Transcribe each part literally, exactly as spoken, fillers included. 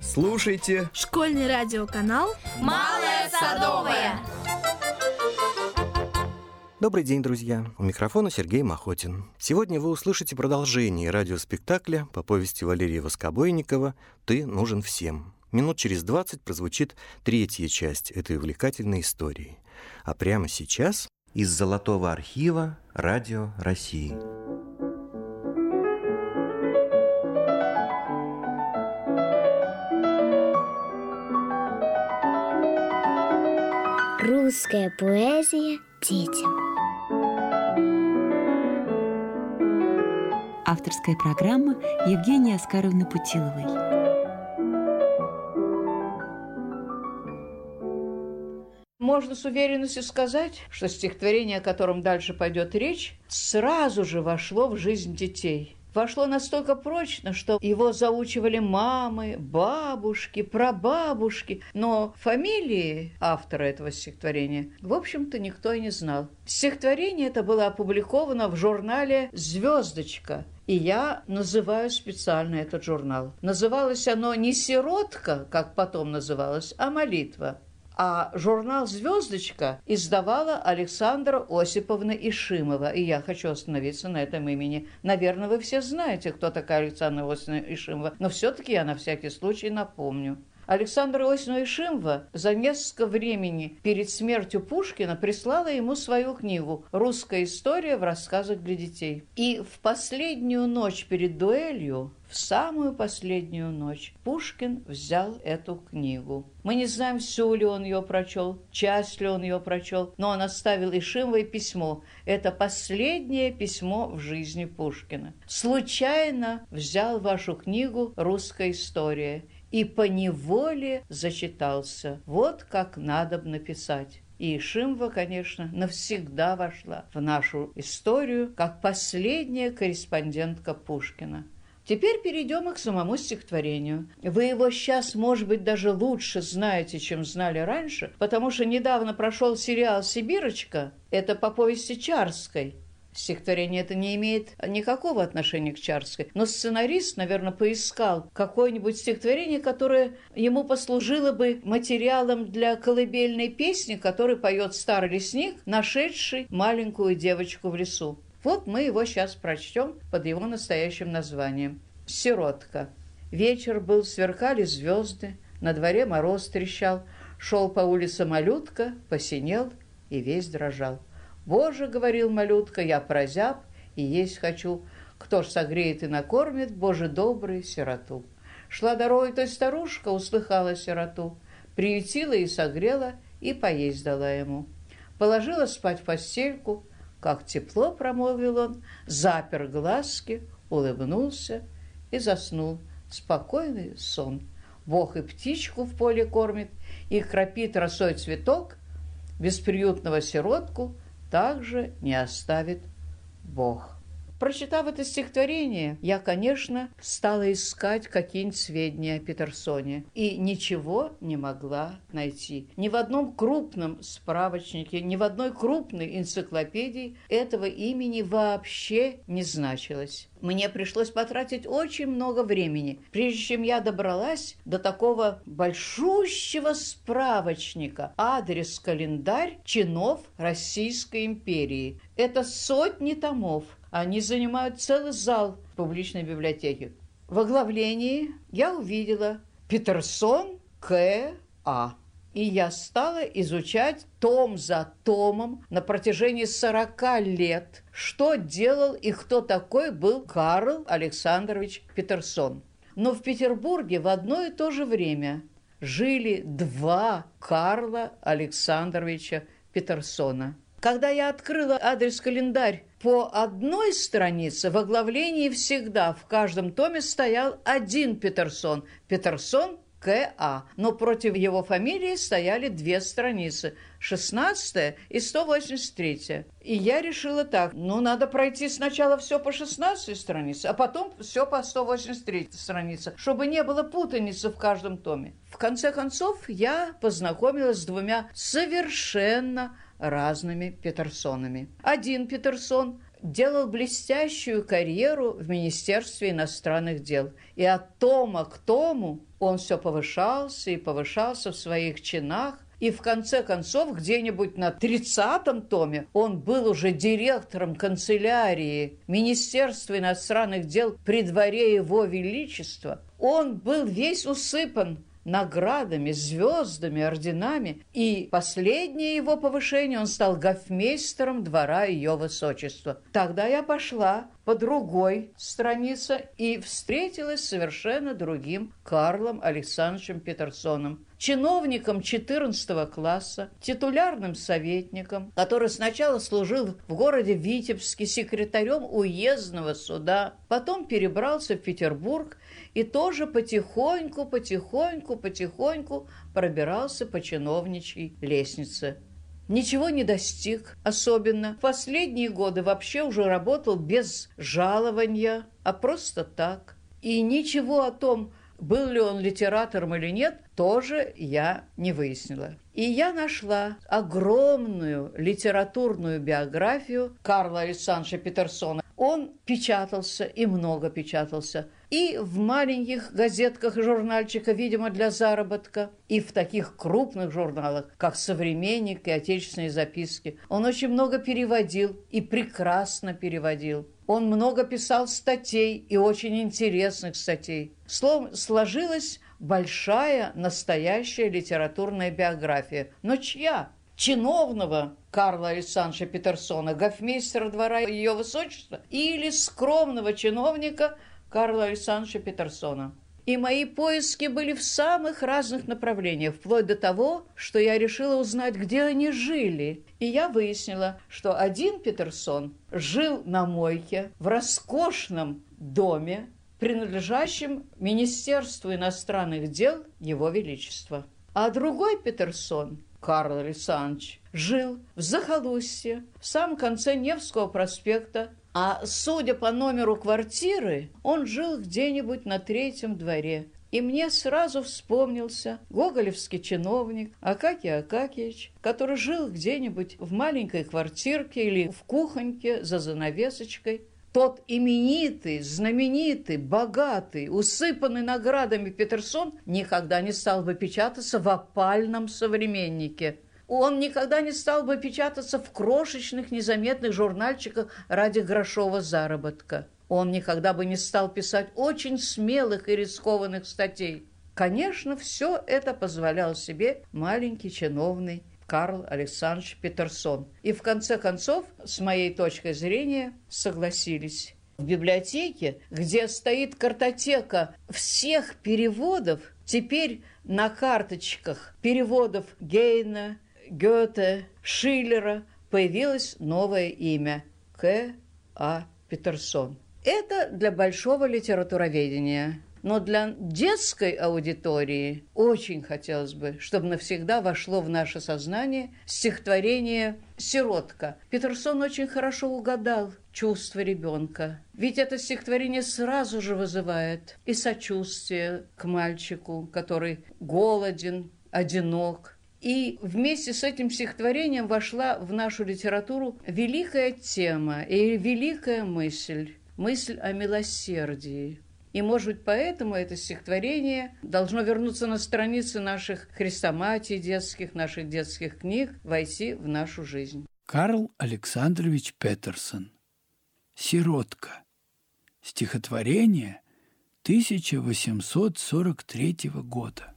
Слушайте школьный радиоканал «Малая Садовая». Добрый день, друзья! У микрофона Сергей Махотин. Сегодня вы услышите продолжение радиоспектакля по повести Валерия Воскобойникова «Ты нужен всем». Минут через двадцать прозвучит третья часть этой увлекательной истории. А прямо сейчас из Золотого архива Радио России. Русская поэзия детям. Авторская программа Евгении Оскаровны Путиловой. Можно с уверенностью сказать, что стихотворение, о котором дальше пойдет речь, сразу же вошло в жизнь детей. Вошло настолько прочно, что его заучивали мамы, бабушки, прабабушки, но фамилии автора этого стихотворения, в общем-то, никто и не знал. Стихотворение это было опубликовано в журнале «Звездочка», и я называю специально этот журнал. Называлось оно не «Сиротка», как потом называлось, а «Молитва». А журнал «Звездочка» издавала Александра Осиповна Ишимова. И я хочу остановиться на этом имени. Наверное, вы все знаете, кто такая Александра Осиповна Ишимова, но все-таки я на всякий случай напомню. Александра Осиповна Ишимова за несколько времени перед смертью Пушкина прислала ему свою книгу «Русская история в рассказах для детей». И в последнюю ночь перед дуэлью, в самую последнюю ночь, Пушкин взял эту книгу. Мы не знаем, всю ли он ее прочел, часть ли он ее прочел, но он оставил Ишимовой письмо. Это последнее письмо в жизни Пушкина. «Случайно взял вашу книгу «Русская история» и поневоле зачитался. Вот как надо бы написать». И Ишимова, конечно, навсегда вошла в нашу историю как последняя корреспондентка Пушкина. Теперь перейдем к самому стихотворению. Вы его сейчас, может быть, даже лучше знаете, чем знали раньше, потому что недавно прошел сериал «Сибирочка». Это по повести Чарской. Стихотворение это не имеет никакого отношения к Чарской. Но сценарист, наверное, поискал какое-нибудь стихотворение, которое ему послужило бы материалом для колыбельной песни, которую поет старый лесник, нашедший маленькую девочку в лесу. Вот мы его сейчас прочтем под его настоящим названием. «Сиротка». Вечер был, сверкали звезды, на дворе мороз трещал, шел по улице малютка, посинел и весь дрожал. «Боже, — говорил малютка, — я прозяб и есть хочу, кто ж согреет и накормит, Боже добрый, сироту». Шла дорогой той старушка, услыхала сироту, приютила и согрела, и поесть дала ему. Положила спать в постельку, как тепло, промолвил он, запер глазки, улыбнулся и заснул. Спокойный сон. Бог и птичку в поле кормит, и кропит росой цветок, бесприютного сиротку также не оставит Бог. Прочитав это стихотворение, я, конечно, стала искать какие-нибудь сведения о Петерсоне. И ничего не могла найти. Ни в одном крупном справочнике, ни в одной крупной энциклопедии этого имени вообще не значилось. Мне пришлось потратить очень много времени, прежде чем я добралась до такого большущего справочника «Адрес-календарь чинов Российской империи». Это сотни томов. Они занимают целый зал в публичной библиотеке. В оглавлении я увидела «Петерсон К А». И я стала изучать том за томом на протяжении сорока лет, что делал и кто такой был Карл Александрович Петерсон. Но в Петербурге в одно и то же время жили два Карла Александровича Петерсона. Когда я открыла адрес-календарь по одной странице, в оглавлении всегда в каждом томе стоял один Петерсон – Петерсон К А, но против его фамилии стояли две страницы – шестнадцатая и сто восемьдесят третья. И я решила так, ну, надо пройти сначала все по шестнадцатой странице, а потом все по сто восемьдесят третьей странице, чтобы не было путаницы в каждом томе. В конце концов, я познакомилась с двумя совершенно разными Петерсонами. Один Петерсон – делал блестящую карьеру в Министерстве иностранных дел. И от тома к тому он все повышался и повышался в своих чинах. И в конце концов, где-нибудь на тридцатом томе он был уже директором канцелярии Министерства иностранных дел при дворе Его Величества. Он был весь усыпан наградами, звездами, орденами. И последнее его повышение, он стал гофмейстером двора Ее Высочества. Тогда я пошла по другой странице и встретилась с совершенно другим Карлом Александровичем Петерсоном, чиновником четырнадцатого класса, титулярным советником, который сначала служил в городе Витебске секретарем уездного суда, потом перебрался в Петербург и тоже потихоньку, потихоньку, потихоньку пробирался по чиновничьей лестнице. Ничего не достиг особенно. В последние годы вообще уже работал без жалования, а просто так. И ничего о том, был ли он литератором или нет, тоже я не выяснила. И я нашла огромную литературную биографию Карла Александровича Петерсона. Он печатался и много печатался. И в маленьких газетках и журнальчиках, видимо, для заработка, и в таких крупных журналах, как «Современник» и «Отечественные записки». Он очень много переводил и прекрасно переводил. Он много писал статей и очень интересных статей. Словом, сложилась большая, настоящая литературная биография. Но чья? Чиновного Карла Александровича Петерсона, гофмейстера двора Ее Высочества, или скромного чиновника Карла Александровича Петерсона. И мои поиски были в самых разных направлениях, вплоть до того, что я решила узнать, где они жили. И я выяснила, что один Петерсон жил на мойке в роскошном доме, принадлежащем Министерству иностранных дел Его Величества. А другой Петерсон, Карл Александрович, жил в захолустье, в самом конце Невского проспекта, а, судя по номеру квартиры, он жил где-нибудь на третьем дворе. И мне сразу вспомнился гоголевский чиновник Акакий Акакиевич, который жил где-нибудь в маленькой квартирке или в кухоньке за занавесочкой. Тот именитый, знаменитый, богатый, усыпанный наградами Петерсон никогда не стал бы печататься в опальном «Современнике». Он никогда не стал бы печататься в крошечных незаметных журнальчиках ради грошового заработка. Он никогда бы не стал писать очень смелых и рискованных статей. Конечно, все это позволял себе маленький чиновный Карл Александрович Петерсон. И в конце концов, с моей точки зрения, согласились. В библиотеке, где стоит картотека всех переводов, теперь на карточках переводов Гейна, Гёте, Шиллера появилось новое имя – К. А. Петерсон. Это для большого литературоведения. Но для детской аудитории очень хотелось бы, чтобы навсегда вошло в наше сознание стихотворение «Сиротка». Петерсон очень хорошо угадал чувства ребенка. Ведь это стихотворение сразу же вызывает и сочувствие к мальчику, который голоден, одинок. И вместе с этим стихотворением вошла в нашу литературу великая тема и великая мысль, мысль о милосердии. И, может быть, поэтому это стихотворение должно вернуться на страницы наших хрестоматий детских, наших детских книг, войти в нашу жизнь. Карл Александрович Петерсон. «Сиротка». Стихотворение тысяча восемьсот сорок третьего года.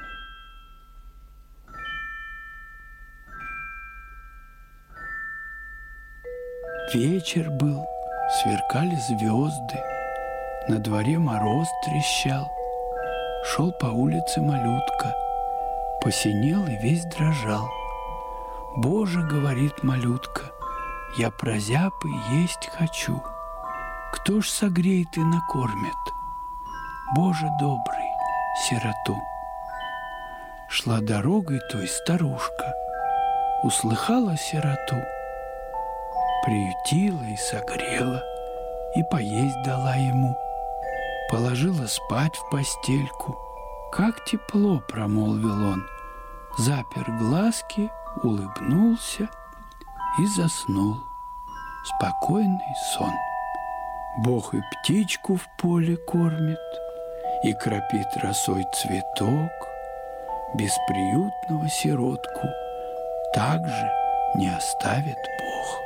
Вечер был, сверкали звезды, на дворе мороз трещал, шел по улице малютка, посинел и весь дрожал. «Боже, — говорит малютка, — я прозябы есть хочу. Кто ж согреет и накормит? Боже добрый, сироту». Шла дорогой той старушка, услыхала сироту, приютила и согрела, и поесть дала ему, положила спать в постельку. «Как тепло!» — промолвил он, запер глазки, улыбнулся и заснул. спокойный сон. Бог и птичку в поле кормит, и кропит росой цветок. Бесприютного сиротку также не оставит Бог.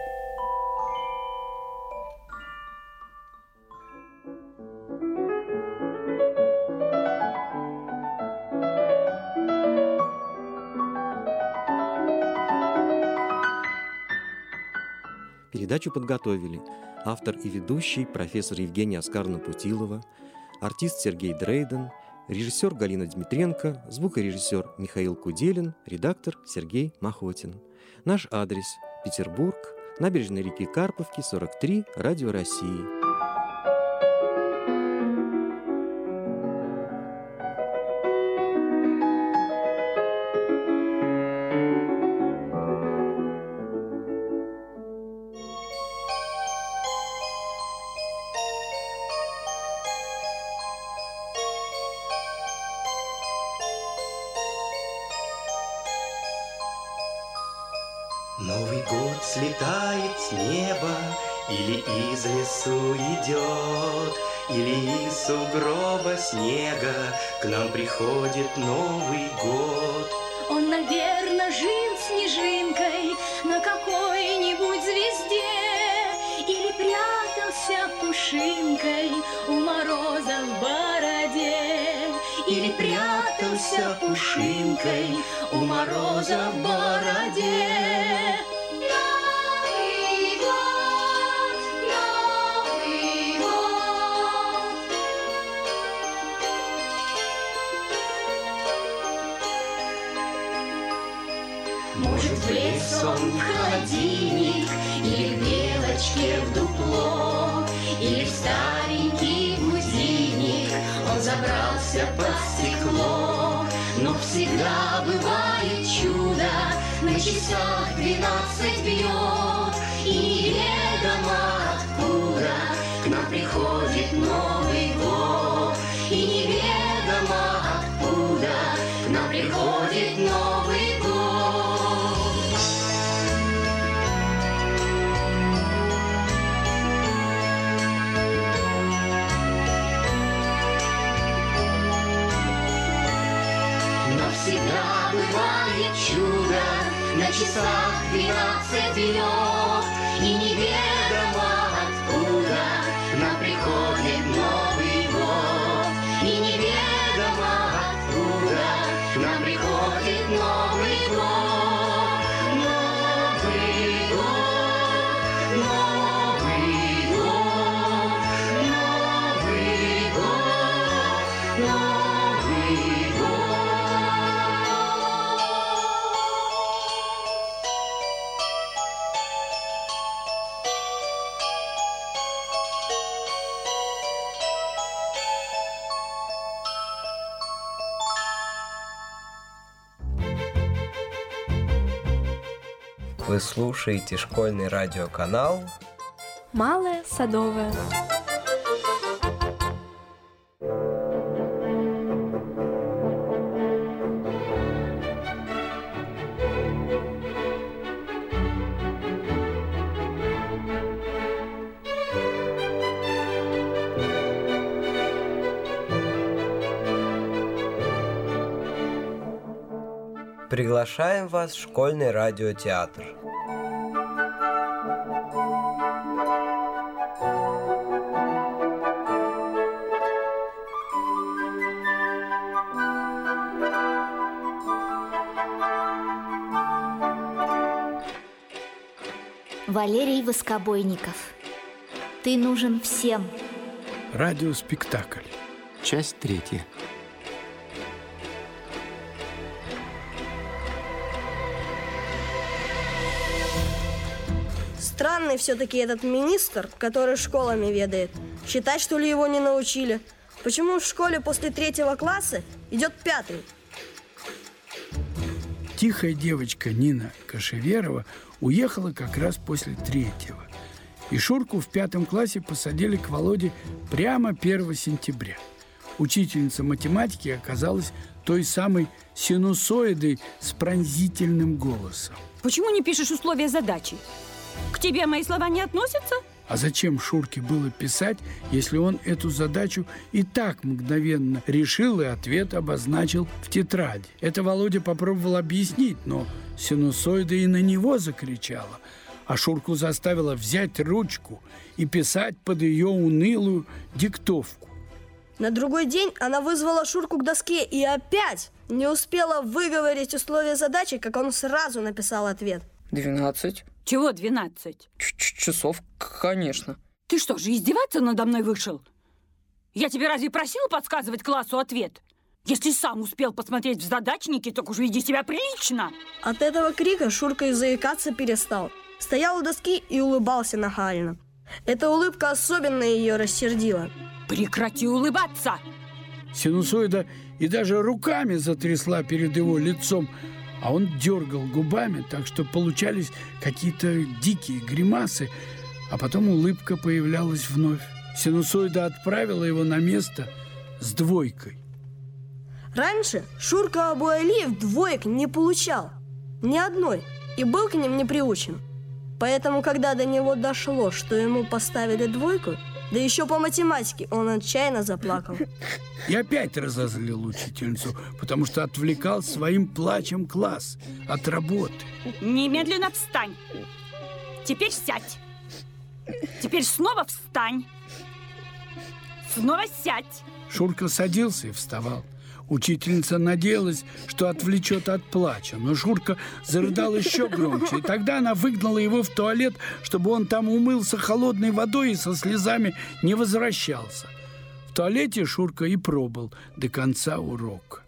Передачу подготовили автор и ведущий профессор Евгения Оскаровна Путилова, артист Сергей Дрейден, режиссер Галина Дмитренко, звукорежиссер Михаил Куделин, редактор Сергей Махотин. Наш адрес – Петербург, набережная реки Карповки, сорок три, Радио России. Новый год слетает с неба, или из лесу идет, или из сугроба снега к нам приходит Новый год. Он, наверное, жил снежинкой на какой-нибудь звезде, или прятался пушинкой у мороза в бороде, или прятался пушинкой у мороза в бороде. Новый год, Новый год. Может, влез он в холодильник, или к белочке в дупло, или в старенький будильник он забрался под стекло. Но всегда бывает чудо, на часах двенадцать бьет, и неведомо откуда к нам приходит Новый год, и неведомо откуда к нам приходит Новый год. Всегда бывает чудо, на часах двенадцать бьет, и неведомо откуда к нам приходит Новый год, и неведомо откуда к нам приходит Новый год. Новый год, Новый год, Новый год, Новый год. Вы слушаете школьный радиоканал «Малая Садовая». Приглашаем вас в школьный радиотеатр. Валерий Воскобойников. Ты нужен всем. Радиоспектакль. Часть третья. Странный все-таки этот министр, который школами ведает. Считать, что ли, его не научили? Почему в школе после третьего класса идет пятый? Тихая девочка Нина Кашеверова уехала как раз после третьего. И Шурку в пятом классе посадили к Володе прямо первого сентября. Учительница математики оказалась той самой синусоидой с пронзительным голосом. Почему не пишешь условия задачи? К тебе мои слова не относятся? А зачем Шурке было писать, если он эту задачу и так мгновенно решил и ответ обозначил в тетради? Это Володя попробовал объяснить, но синусоида и на него закричала, а Шурку заставила взять ручку и писать под ее унылую диктовку. На другой день она вызвала Шурку к доске и опять не успела выговорить условия задачи, как он сразу написал ответ. Двенадцать. Чего двенадцать? Часов, конечно. Ты что же, издеваться надо мной вышел? Я тебе разве просила подсказывать классу ответ? Если сам успел посмотреть в задачнике, так уж веди себя прилично. От этого крика Шурка и заикаться перестал. Стоял у доски и улыбался нахально. Эта улыбка особенно ее рассердила. Прекрати улыбаться! Синусоида и даже руками затрясла перед его лицом, а он дергал губами, так что получались какие-то дикие гримасы, а потом улыбка появлялась вновь. Синусоида отправила его на место с двойкой. Раньше Шурка Абу-Алиев двоек не получал. Ни одной. И был к ним не приучен. Поэтому, когда до него дошло, что ему поставили двойку, да еще по математике, он отчаянно заплакал. И опять разозлил учительницу, потому что отвлекал своим плачем класс от работы. Немедленно встань. Теперь сядь. Теперь снова встань. Снова сядь. Шурка садился и вставал. Учительница надеялась, что отвлечет от плача, но Шурка зарыдал еще громче, и тогда она выгнала его в туалет, чтобы он там умылся холодной водой и со слезами не возвращался. В туалете Шурка и пробыл до конца урока.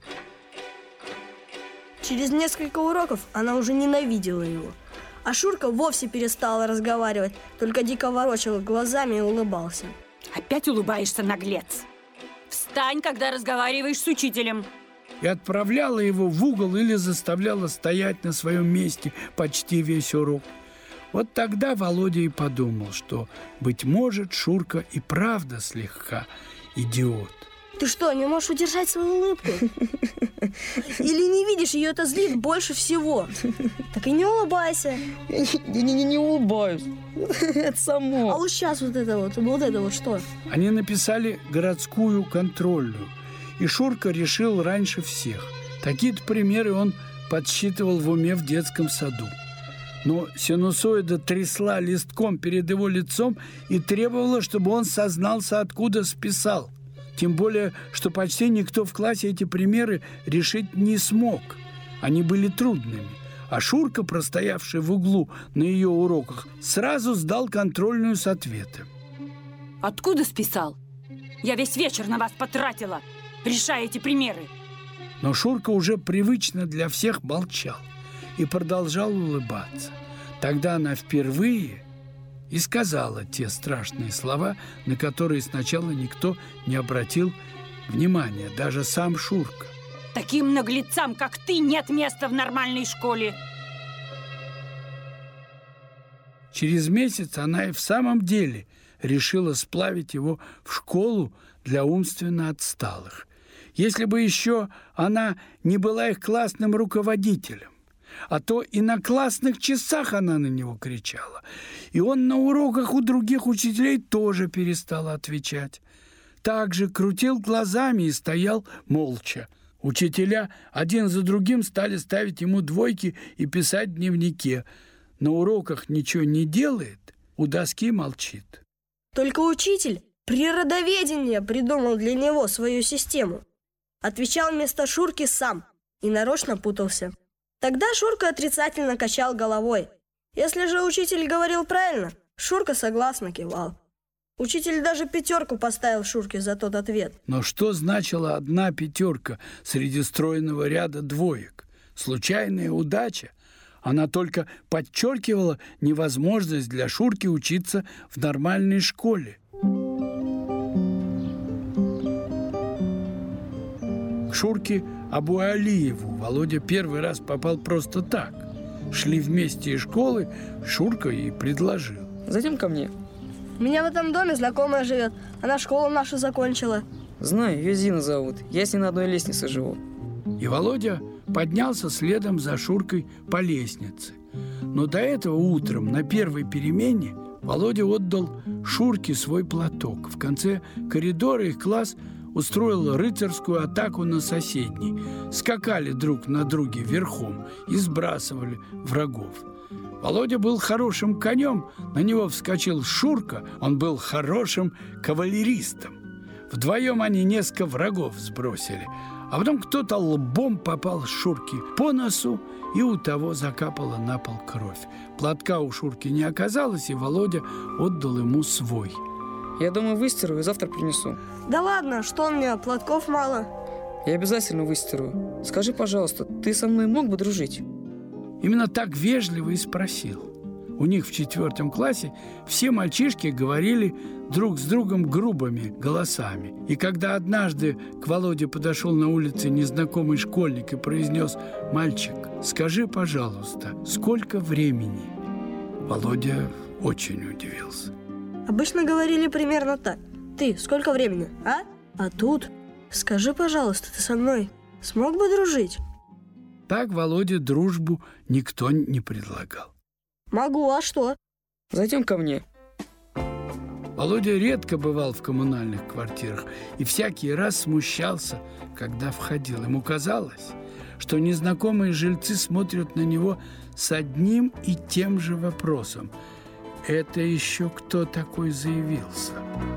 Через несколько уроков она уже ненавидела его. А Шурка вовсе перестала разговаривать, только дико ворочал глазами и улыбался. Опять улыбаешься, наглец. Встань, когда разговариваешь с учителем. И отправляла его в угол или заставляла стоять на своем месте почти весь урок. Вот тогда Володя и подумал, что, быть может, Шурка и правда слегка идиот. Ты что, не можешь удержать свою улыбку? Или не видишь, ее это злит больше всего? Так и не улыбайся. Я не, не, не улыбаюсь. Это само. А вот сейчас вот это вот, вот это вот что? Они написали городскую контрольную, и Шурка решил раньше всех. Такие-то примеры он подсчитывал в уме в детском саду. Но синусоида трясла листком перед его лицом и требовала, чтобы он сознался, откуда списал. Тем более, что почти никто в классе эти примеры решить не смог. Они были трудными. А Шурка, простоявший в углу на ее уроках, сразу сдал контрольную с ответом. Откуда списал? Я весь вечер на вас потратила, решая эти примеры. Но Шурка уже привычно для всех молчал и продолжал улыбаться. Тогда она впервые и сказала те страшные слова, на которые сначала никто не обратил внимания, даже сам Шурка. Таким наглецам, как ты, нет места в нормальной школе. Через месяц она и в самом деле решила сплавить его в школу для умственно отсталых. Если бы еще она не была их классным руководителем. А то и на классных часах она на него кричала. И он на уроках у других учителей тоже перестал отвечать. Также крутил глазами и стоял молча. Учителя один за другим стали ставить ему двойки и писать в дневнике. На уроках ничего не делает, у доски молчит. Только учитель природоведения придумал для него свою систему. Отвечал вместо Шурки сам и нарочно путался. Тогда Шурка отрицательно качал головой. Если же учитель говорил правильно, Шурка согласно кивал. Учитель даже пятерку поставил Шурке за тот ответ. Но что значила одна пятерка среди стройного ряда двоек? Случайная удача? Она только подчеркивала невозможность для Шурки учиться в нормальной школе. К Шурке Абу-Алиеву Володя первый раз попал просто так. Шли вместе из школы, Шурка и предложил. Зайдем ко мне. У меня в этом доме знакомая живет. Она школу нашу закончила. Знаю, ее Зина зовут. Я с ней на одной лестнице живу. И Володя поднялся следом за Шуркой по лестнице. Но до этого утром на первой перемене Володя отдал Шурке свой платок. В конце коридора их класс устроил рыцарскую атаку на соседний. Скакали друг на друге верхом и сбрасывали врагов. Володя был хорошим конем, на него вскочил Шурка, он был хорошим кавалеристом. Вдвоем они несколько врагов сбросили, а потом кто-то лбом попал Шурке по носу, и у того закапала на пол кровь. Платка у Шурки не оказалось, и Володя отдал ему свой. Я дома выстираю и завтра принесу. Да ладно, что у меня, платков мало. Я обязательно выстираю. Скажи, пожалуйста, ты со мной мог бы дружить? Именно так вежливо и спросил. У них в четвертом классе все мальчишки говорили друг с другом грубыми голосами. И когда однажды к Володе подошел на улице незнакомый школьник и произнес: «Мальчик, скажи, пожалуйста, сколько времени?» Володя очень удивился. Обычно говорили примерно так. Ты, сколько времени, а? А тут, скажи, пожалуйста, ты со мной смог бы дружить? Так Володе дружбу никто не предлагал. Могу, а что? Зайдем ко мне. Володя редко бывал в коммунальных квартирах и всякий раз смущался, когда входил. Ему казалось, что незнакомые жильцы смотрят на него с одним и тем же вопросом: это еще кто такой заявился?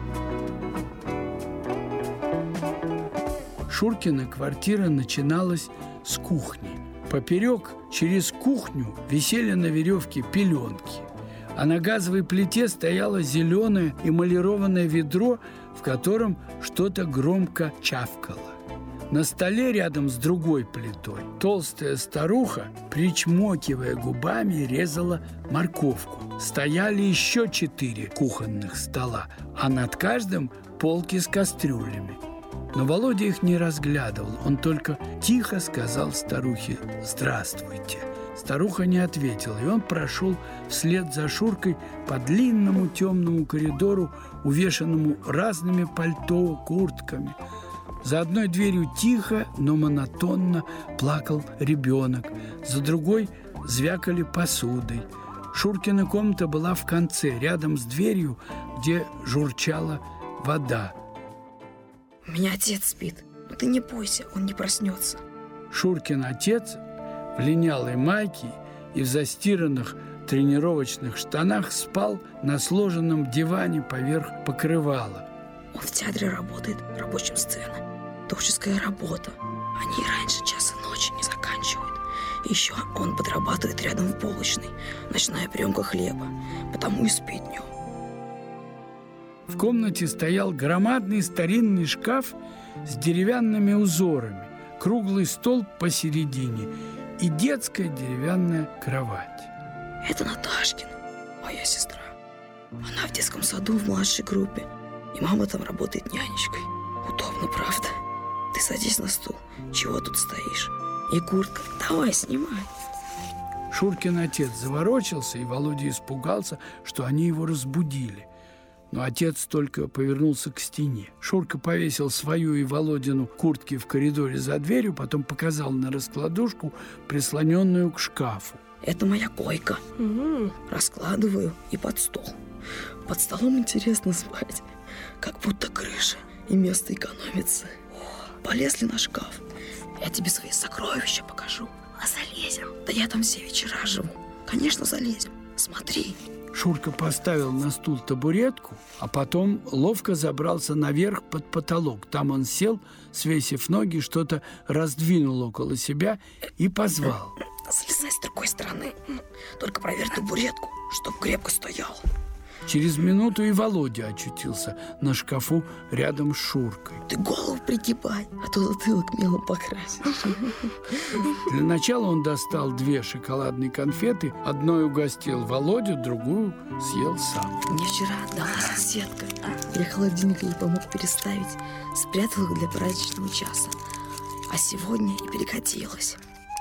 Шуркина квартира начиналась с кухни. Поперек через кухню висели на веревке пеленки, а на газовой плите стояло зеленое эмалированное ведро, в котором что-то громко чавкало. На столе рядом с другой плитой толстая старуха, причмокивая губами, резала морковку. Стояли еще четыре кухонных стола, а над каждым полки с кастрюлями. Но Володя их не разглядывал, он только тихо сказал старухе «Здравствуйте». Старуха не ответила, и он прошел вслед за Шуркой по длинному темному коридору, увешанному разными пальто, куртками. За одной дверью тихо, но монотонно плакал ребенок, за другой звякали посудой. Шуркина комната была в конце, рядом с дверью, где журчала вода. У меня отец спит, но ты не бойся, он не проснется. Шуркин отец в линялой майке и в застиранных тренировочных штанах спал на сложенном диване поверх покрывала. Он в театре работает, рабочим сцены. Творческая работа. Они раньше часа ночи не заканчивают. Еще он подрабатывает рядом в булочной, ночная приемка хлеба, потому и спит днем. В комнате стоял громадный старинный шкаф с деревянными узорами, круглый стол посередине и детская деревянная кровать. Это Наташкина, моя сестра. Она в детском саду в младшей группе, и мама там работает нянечкой. Удобно, правда? Ты садись на стул. Чего тут стоишь? И куртка. Давай, снимай. Шуркин отец заворочился, и Володя испугался, что они его разбудили. Но отец только повернулся к стене. Шурка повесил свою и Володину куртки в коридоре за дверью, потом показал на раскладушку, прислоненную к шкафу. Это моя койка. Угу. Раскладываю и под стол. Под столом интересно спать. Как будто крыша, и место экономится. Полезли на шкаф. Я тебе свои сокровища покажу. А залезем? Да я там все вечера живу. Конечно, залезем. Смотри. Шурка поставил на стул табуретку, а потом ловко забрался наверх под потолок. Там он сел, свесив ноги, что-то раздвинул около себя и позвал. Слезай с другой стороны. Только проверь табуретку, чтоб крепко стоял. Через минуту и Володя очутился на шкафу рядом с Шуркой. Ты голову пригибай, а то затылок мелом покрасишь. Для начала он достал две шоколадные конфеты. Одной угостил Володю, другую съел сам. Мне вчера отдала соседка. Я холодильник ей помог переставить. Спрятал их для праздничного часа. А сегодня и перекатилась.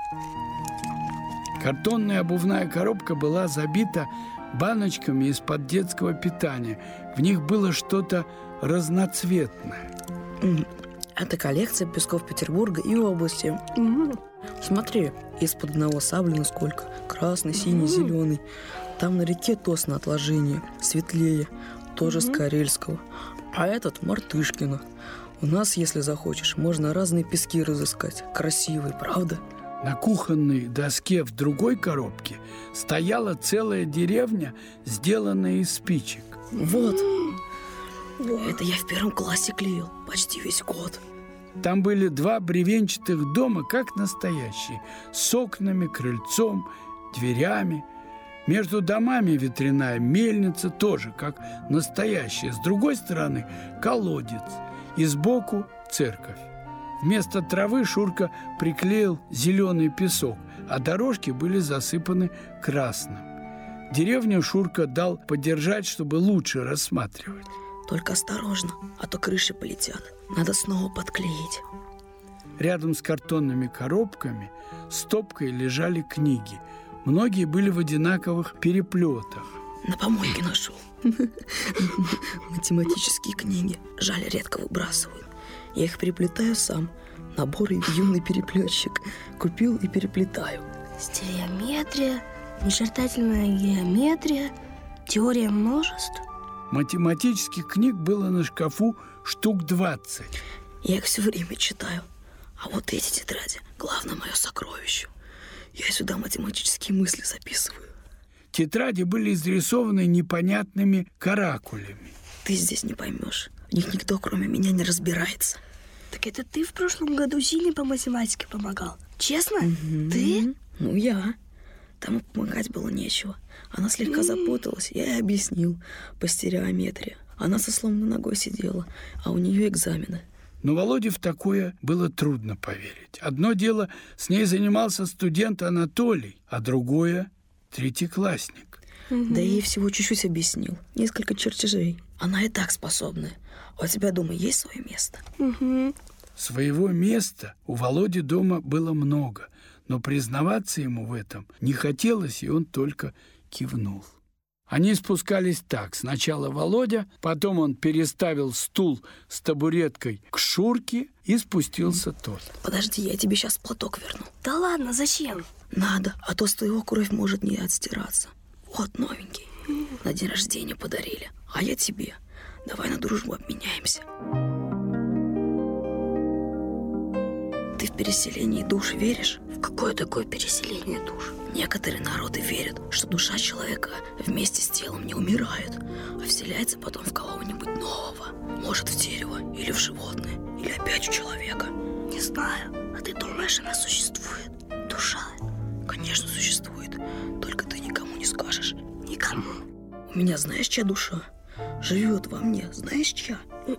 Картонная обувная коробка была забита баночками из-под детского питания. В них было что-то разноцветное. Это коллекция песков Петербурга и области. Mm. Смотри, из-под одного саблина сколько. Красный, синий, mm. зеленый. Там на реке Тос на отложении. Светлее. Тоже mm-hmm. с Карельского. А этот Мартышкина. У нас, если захочешь, можно разные пески разыскать. Красивые, правда? На кухонной доске в другой коробке стояла целая деревня, сделанная из спичек. Вот. Это я в первом классе клеил. Почти весь год. Там были два бревенчатых дома, как настоящие, с окнами, крыльцом, дверями. Между домами ветряная мельница тоже, как настоящая. С другой стороны колодец, и сбоку церковь. Вместо травы Шурка приклеил зеленый песок, а дорожки были засыпаны красным. Деревню Шурка дал подержать, чтобы лучше рассматривать. Только осторожно, а то крыши полетят. Надо снова подклеить. Рядом с картонными коробками стопкой лежали книги. Многие были в одинаковых переплетах. На помойке нашел. Математические книги. Жаль, редко выбрасываю. Я их переплетаю сам. Набор юный переплетчик. Купил и переплетаю. Стереометрия, начертательная геометрия, теория множеств. Математических книг было на шкафу штук двадцать. Я их все время читаю. А вот эти тетради – главное мое сокровище. Я сюда математические мысли записываю. Тетради были изрисованы непонятными каракулями. Ты здесь не поймешь. В них никто, кроме меня, не разбирается. Так это ты в прошлом году Зине по математике помогал? Честно? Mm-hmm. Ты? Ну, я. Там помогать было нечего. Она слегка запуталась, я ей объяснил по стереометрии. Она со сломанной ногой сидела, а у нее экзамены. Но Володе в такое было трудно поверить. Одно дело, с ней занимался студент Анатолий, а другое – третьеклассник. Угу. Да я ей всего чуть-чуть объяснил. Несколько чертежей. Она и так способная. А у тебя дома есть свое место? Угу. Своего места у Володи дома было много, но признаваться ему в этом не хотелось, и он только кивнул. Они спускались так. Сначала Володя, потом он переставил стул с табуреткой к Шурке, и спустился тот. Подожди, я тебе сейчас платок верну. Да ладно, зачем? Надо, а то с твоего кровь может не отстираться. Вот новенький. На день рождения подарили. А я тебе. Давай на дружбу обменяемся. Ты в переселение душ веришь? В какое такое переселение душ? Некоторые народы верят, что душа человека вместе с телом не умирает, а вселяется потом в кого-нибудь нового. Может, в дерево или в животное, или опять в человека. Не знаю. А ты думаешь, она существует? Душа? Конечно, существует. Только ты никому не скажешь. Никому? У меня знаешь, чья душа? Живет во мне. Знаешь, чья?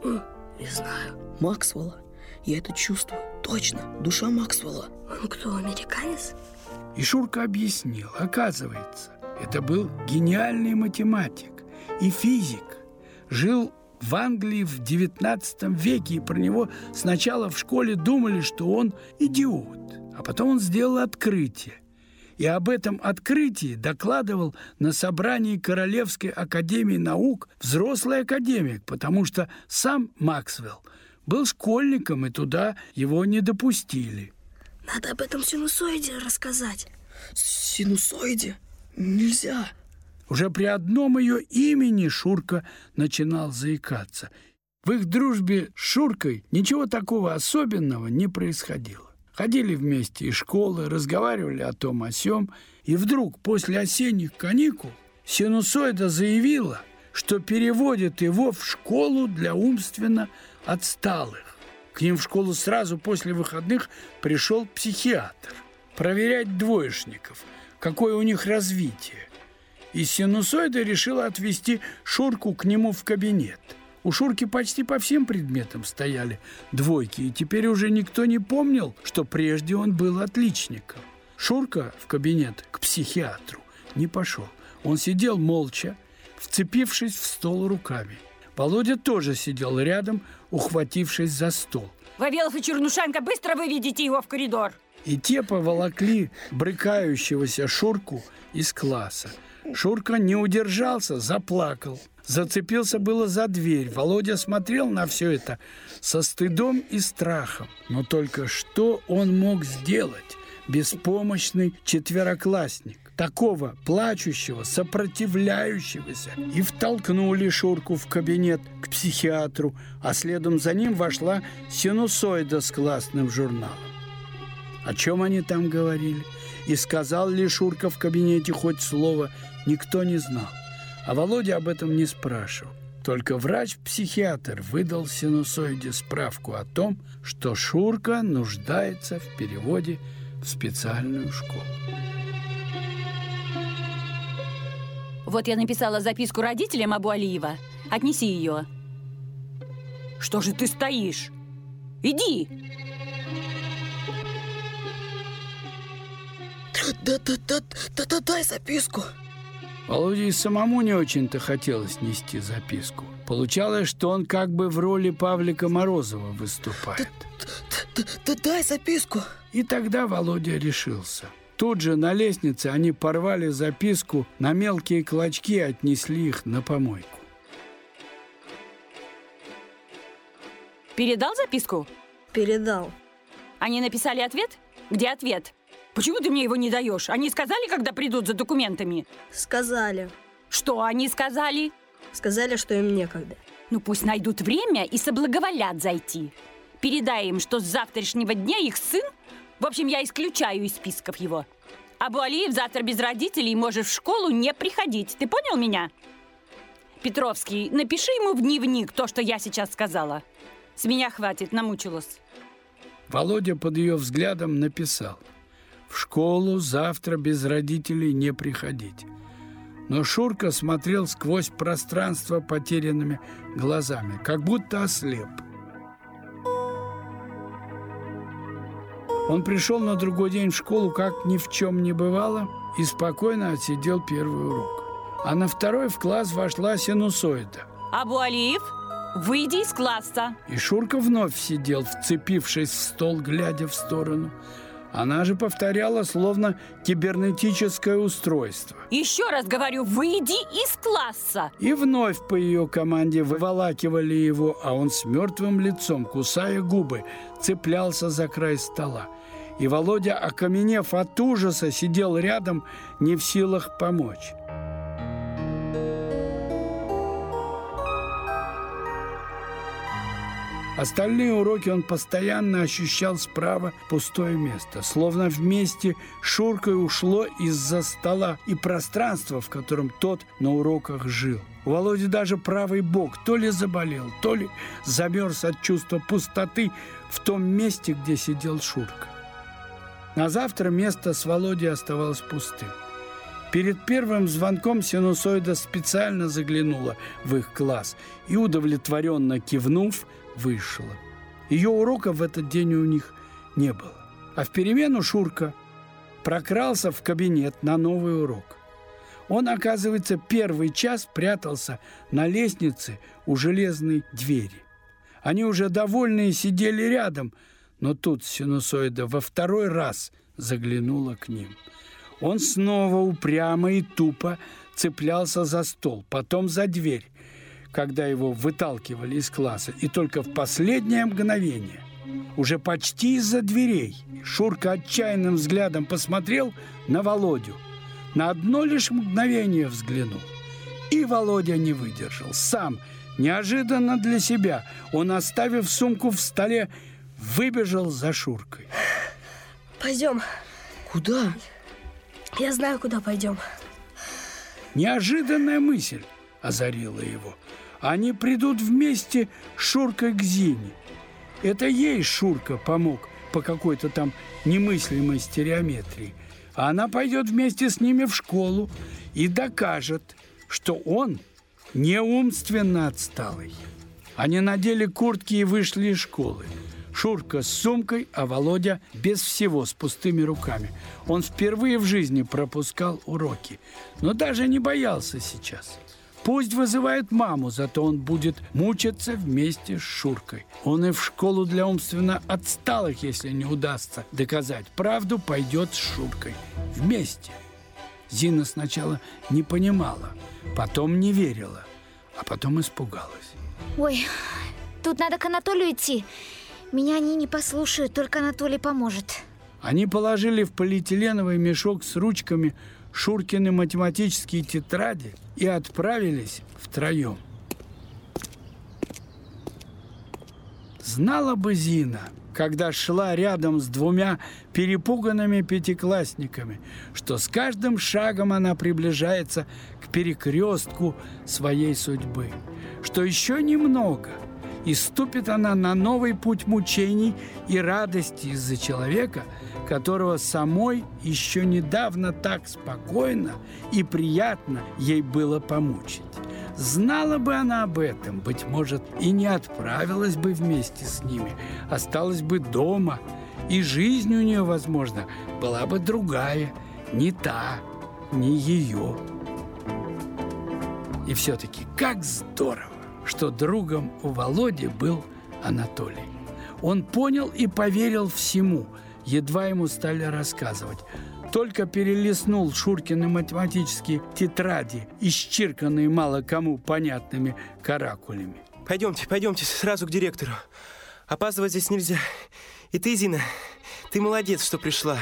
Не знаю. Максвелла. Я это чувствую. Точно. Душа Максвелла. Он кто, американец? И Шурка объяснил. Оказывается, это был гениальный математик и физик. Жил в Англии в девятнадцатом веке, и про него сначала в школе думали, что он идиот. А потом он сделал открытие. И об этом открытии докладывал на собрании Королевской академии наук взрослый академик, потому что сам Максвелл был школьником, и туда его не допустили. Надо об этом синусоиде рассказать. Синусоиде? Нельзя. Уже при одном ее имени Шурка начинал заикаться. В их дружбе с Шуркой ничего такого особенного не происходило. Ходили вместе из школы, разговаривали о том о сём, и вдруг после осенних каникул синусоида заявила, что переводит его в школу для умственно отсталых. К ним в школу сразу после выходных пришел психиатр проверять двоечников, какое у них развитие. И синусоида решила отвезти Шурку к нему в кабинет. У Шурки почти по всем предметам стояли двойки, и теперь уже никто не помнил, что прежде он был отличником. Шурка в кабинет к психиатру не пошел. Он сидел молча, вцепившись в стол руками. Володя тоже сидел рядом, ухватившись за стол. Вавилов и Чернушенко, быстро выведите его в коридор. И те поволокли брыкающегося Шурку из класса. Шурка не удержался, заплакал. зацепился было за дверь. Володя смотрел на все это со стыдом и страхом. Но только что он мог сделать, беспомощный четвероклассник? Такого плачущего, сопротивляющегося. И втолкнули Шурку в кабинет к психиатру, а следом за ним вошла Синусоида с классным журналом. О чем они там говорили? И сказал ли Шурка в кабинете хоть слово, никто не знал. А Володя об этом не спрашивал. Только врач-психиатр выдал Синусоиде справку о том, что Шурка нуждается в переводе в специальную школу. Вот я написала записку родителям Абу-Алиева. Отнеси ее. Что же ты стоишь? Иди! Да-да-да, дай записку. Володе и самому не очень-то хотелось нести записку. Получалось, что он как бы в роли Павлика Морозова выступает. Да дай записку. И тогда Володя решился. Тут же на лестнице они порвали записку на мелкие клочки и отнесли их на помойку. Передал записку? Передал. Они написали ответ? Где ответ? Почему ты мне его не даешь? Они сказали, когда придут за документами? Сказали. Что они сказали? Сказали, что им некогда. Ну пусть найдут время и соблаговолят зайти. Передай им, что с завтрашнего дня их сын... В общем, я исключаю из списков его. Абу-Алиев завтра без родителей может в школу не приходить. Ты понял меня? Петровский, напиши ему в дневник то, что я сейчас сказала. С меня хватит, намучилась. Володя под ее взглядом написал: в школу завтра без родителей не приходить. Но Шурка смотрел сквозь пространство потерянными глазами, как будто ослеп. Он пришел на другой день в школу, как ни в чем не бывало, и спокойно отсидел первый урок. А на второй в класс вошла Синусоида. Абу-Алиев, выйди из класса. И Шурка вновь сидел, вцепившись в стол, глядя в сторону. Она же повторяла, словно кибернетическое устройство. Еще раз говорю, выйди из класса. И вновь по ее команде выволакивали его, а он с мертвым лицом, кусая губы, цеплялся за край стола. И Володя, окаменев от ужаса, сидел рядом, не в силах помочь. Остальные уроки он постоянно ощущал справа пустое место, словно вместе с Шуркой ушло из-за стола и пространство, в котором тот на уроках жил. У Володи даже правый бок то ли заболел, то ли замерз от чувства пустоты в том месте, где сидел Шурка. На завтра место с Володей оставалось пустым. Перед первым звонком Синусоида специально заглянула в их класс и, удовлетворенно кивнув, вышла. Ее урока в этот день у них не было. А в перемену Шурка прокрался в кабинет на новый урок. Он, оказывается, первый час прятался на лестнице у железной двери. Они уже довольные сидели рядом, но тут Синусоида во второй раз заглянула к ним. Он снова упрямо и тупо цеплялся за стол, потом за дверь, когда его выталкивали из класса. И только в последнее мгновение, уже почти из-за дверей, Шурка отчаянным взглядом посмотрел на Володю. На одно лишь мгновение взглянул. И Володя не выдержал. Сам, неожиданно для себя, он, оставив сумку в столе, выбежал за Шуркой. Пойдем. Куда? Я знаю, куда пойдем. Неожиданная мысль озарила его. Они придут вместе с Шуркой к Зине. Это ей Шурка помог по какой-то там немыслимой стереометрии. А она пойдет вместе с ними в школу и докажет, что он не умственно отсталый. Они надели куртки и вышли из школы. Шурка с сумкой, а Володя без всего, с пустыми руками. Он впервые в жизни пропускал уроки, но даже не боялся сейчас. Пусть вызывает маму, зато он будет мучиться вместе с Шуркой. Он и в школу для умственно отсталых, если не удастся доказать правду, пойдет с Шуркой вместе. Зина сначала не понимала, потом не верила. а потом испугалась. Ой, тут надо к Анатолию идти. Меня они не послушают, только Анатолий поможет. Они положили в полиэтиленовый мешок с ручками Шуркины математические тетради и отправились втроем. Знала бы Зина, когда шла рядом с двумя перепуганными пятиклассниками, что с каждым шагом она приближается к перекрестку своей судьбы, что еще немного, и ступит она на новый путь мучений и радости из-за человека, которого самой еще недавно так спокойно и приятно ей было помучить. Знала бы она об этом, быть может, и не отправилась бы вместе с ними, осталась бы дома, и жизнь у нее, возможно, была бы другая, не та, не ее. И все-таки как здорово, что другом у Володи был Анатолий. Он понял и поверил всему, едва ему стали рассказывать. Только перелистнул Шуркины математические тетради, исчерканные мало кому понятными каракулями. Пойдемте, пойдемте сразу к директору. Опаздывать здесь нельзя. И ты, Зина, ты молодец, что пришла.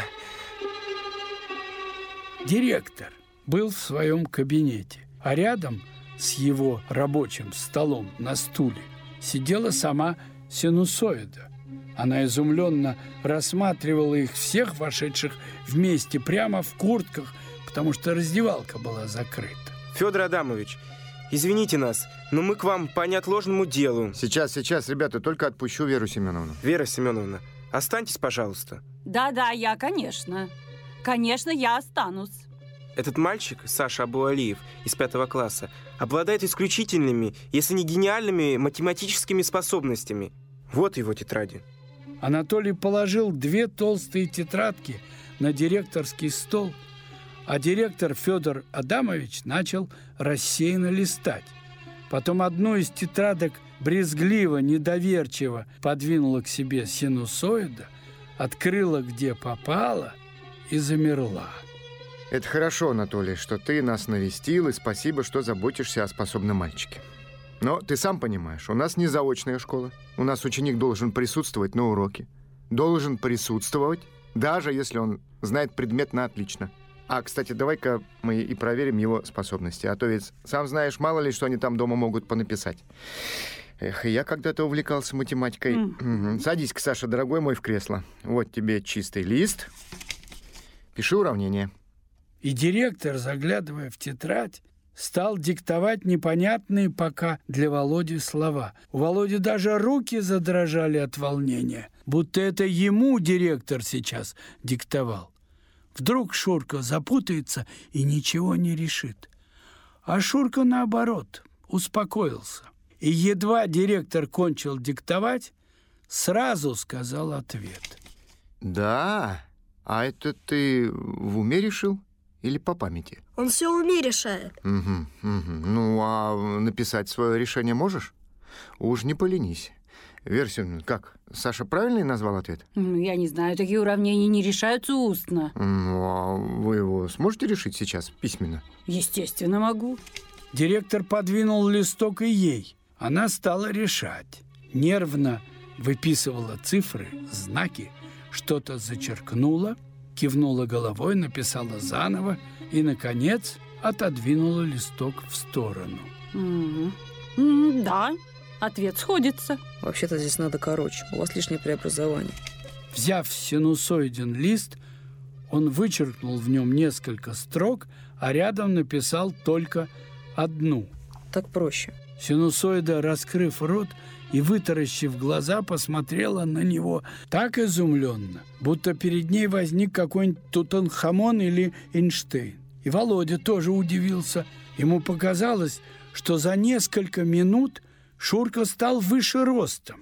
Директор был в своем кабинете, а рядом с его рабочим столом на стуле сидела сама Синусоида. Она изумленно рассматривала их всех, вошедших вместе, прямо в куртках, потому что раздевалка была закрыта. Федор Адамович, извините нас, но мы к вам по неотложному делу. Сейчас, сейчас, ребята, только отпущу Веру Семеновну. Вера Семеновна, останьтесь, пожалуйста. Да-да, я, конечно. Конечно, я останусь. Этот мальчик, Саша Абуалиев, из пятого класса, обладает исключительными, если не гениальными, математическими способностями. Вот его тетради. Анатолий положил две толстые тетрадки на директорский стол, а директор Федор Адамович начал рассеянно листать. Потом одну из тетрадок брезгливо, недоверчиво подвинула к себе Синусоида, открыла где попало и замерла. Это хорошо, Анатолий, что ты нас навестил, и спасибо, что заботишься о способном мальчике. Но ты сам понимаешь, у нас не заочная школа. У нас ученик должен присутствовать на уроке. Должен присутствовать, даже если он знает предмет на отлично. А, кстати, давай-ка мы и проверим его способности. А то ведь, сам знаешь, мало ли, что они там дома могут понаписать. Эх, я когда-то увлекался математикой. Mm. Угу. Садись-ка, Саша, дорогой мой, в кресло. Вот тебе чистый лист. Пиши уравнение. И директор, заглядывая в тетрадь, стал диктовать непонятные пока для Володи слова. У Володи даже руки задрожали от волнения, будто это ему директор сейчас диктовал. Вдруг Шурка запутается и ничего не решит. А Шурка, наоборот, успокоился. И едва директор кончил диктовать, сразу сказал ответ. Да? А это ты в уме решил? Или по памяти? Он все в уме решает. Угу, угу. Ну, а написать свое решение можешь? Уж не поленись. Вера Семеновна, как? Саша правильный назвал ответ? Я не знаю, такие уравнения не решаются устно. Ну, а вы его сможете решить сейчас письменно? Естественно, могу. Директор подвинул листок и ей. Она стала решать. Нервно выписывала цифры, знаки, что-то зачеркнула, кивнула головой, написала заново и, наконец, отодвинула листок в сторону. Mm-hmm. Да, ответ сходится. Вообще-то здесь надо короче, у вас лишнее преобразование. Взяв синусоиден лист, он вычеркнул в нем несколько строк, а рядом написал только одну. Так проще. Синусоида, раскрыв рот и вытаращив глаза, посмотрела на него так изумленно, будто перед ней возник какой-нибудь Тутанхамон или Эйнштейн. И Володя тоже удивился. Ему показалось, что за несколько минут Шурка стал выше ростом.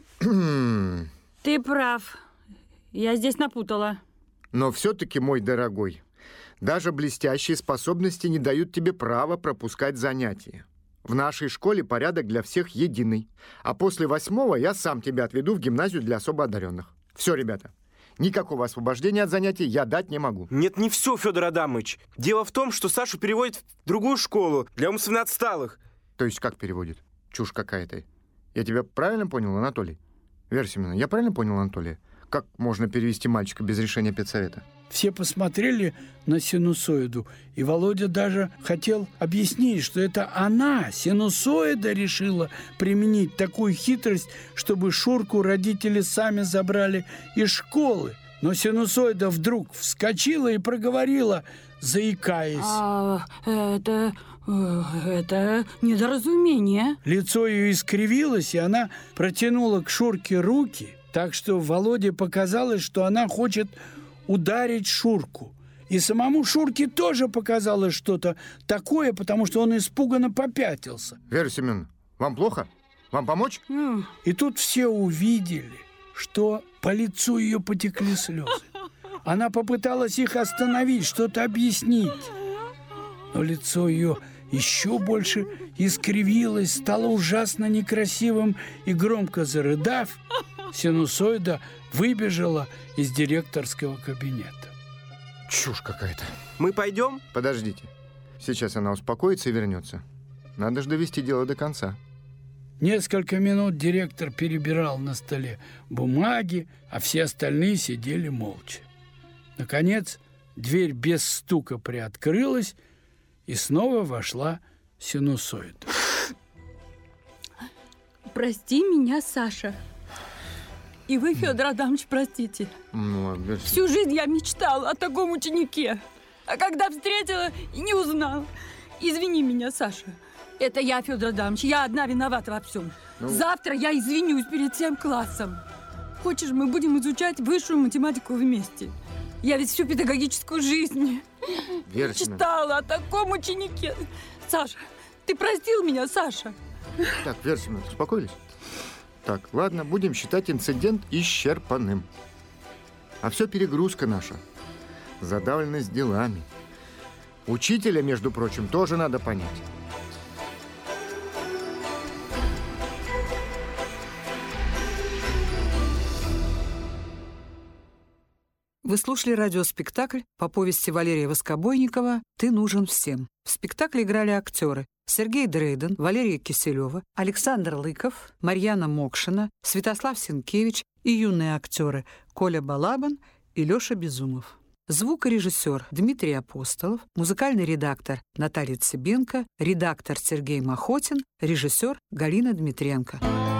Ты прав. Я здесь напутала. Но все-таки, мой дорогой, даже блестящие способности не дают тебе права пропускать занятия. В нашей школе порядок для всех единый. А после восьмого я сам тебя отведу в гимназию для особо одаренных. Все, ребята, никакого освобождения от занятий я дать не могу. Нет, не все, Федор Адамович. Дело в том, что Сашу переводят в другую школу для умственно отсталых. То есть как переводит? Чушь какая-то. Я тебя правильно понял, Анатолий? Вера Семеновна, я правильно понял, Анатолия? Как можно перевести мальчика без решения педсовета? Все посмотрели на синусоиду, и Володя даже хотел объяснить, что это она, синусоида, решила применить такую хитрость, чтобы Шурку родители сами забрали из школы. Но синусоида вдруг вскочила и проговорила, заикаясь. А, это... это недоразумение. Лицо ее искривилось, и она протянула к Шурке руки, так что Володе показалось, что она хочет ударить Шурку. И самому Шурке тоже показалось что-то такое, потому что он испуганно попятился. Вера Семеновна, вам плохо? Вам помочь? Mm. И тут все увидели, что по лицу ее потекли слезы. Она попыталась их остановить, что-то объяснить. Но лицо ее еще больше искривилось, стало ужасно некрасивым, и громко зарыдав, синусоида выбежала из директорского кабинета. Чушь какая-то. Мы пойдем? Подождите. Сейчас она успокоится и вернется. Надо же довести дело до конца. Несколько минут директор перебирал на столе бумаги, а все остальные сидели молча. Наконец, дверь без стука приоткрылась, и снова вошла синусоида. Прости меня, Саша. И вы, Федор Адамович, простите. Ну, Всю жизнь я мечтала о таком ученике. А когда встретила и не узнала. Извини меня, Саша. Это я, Федор Адамович. Я одна виновата во всем. Ну... Завтра я извинюсь перед всем классом. Хочешь, мы будем изучать высшую математику вместе? Я ведь всю педагогическую жизнь мечтала о таком ученике. Саша, ты простил меня, Саша? Так, Вера Семеновна, успокоились? Так, ладно, будем считать инцидент исчерпанным. А все перегрузка наша. Задавленность делами. Учителя, между прочим, тоже надо понять. Вы слушали радиоспектакль по повести Валерия Воскобойникова «Ты нужен всем». В спектакле играли актеры Сергей Дрейден, Валерия Киселева, Александр Лыков, Марьяна Мокшина, Святослав Сенкевич и юные актеры Коля Балабан и Леша Безумов. Звукорежиссер Дмитрий Апостолов, музыкальный редактор Наталья Цыбенко, редактор Сергей Махотин, режиссер Галина Дмитренко.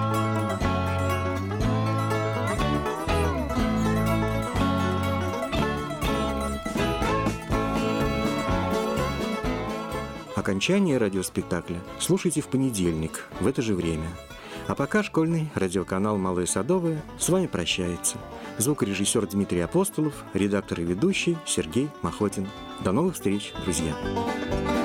Окончание радиоспектакля слушайте в понедельник в это же время. А пока школьный радиоканал «Малое Садовое» с вами прощается. Звукорежиссер Дмитрий Апостолов, редактор и ведущий Сергей Махотин. До новых встреч, друзья!